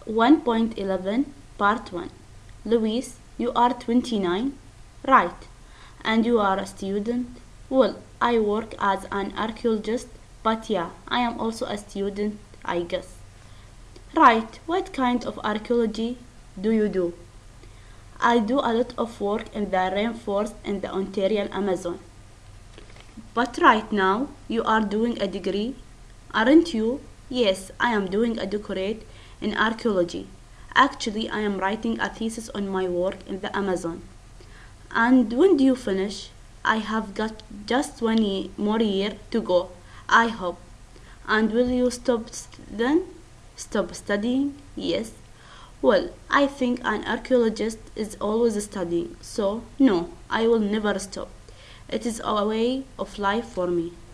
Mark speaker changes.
Speaker 1: 1.11 Part 1. Louis, you are 29? Right. And you are a student? Well, I work as an archaeologist, but yeah, I am also a student, I guess. Right. What kind of archaeology do you do? I do a lot of work in the rainforest in the Ontario Amazon. But right now, you are doing a degree, aren't you? Yes, I am doing a doctorate in archaeology. Actually, I am writing a thesis on my work in the Amazon. And when do you finish? I have got just more year to go, I hope. And will you then? Stop studying? Yes. Well, I think an archaeologist is always studying, so no, I will never stop. It is a way of life for me.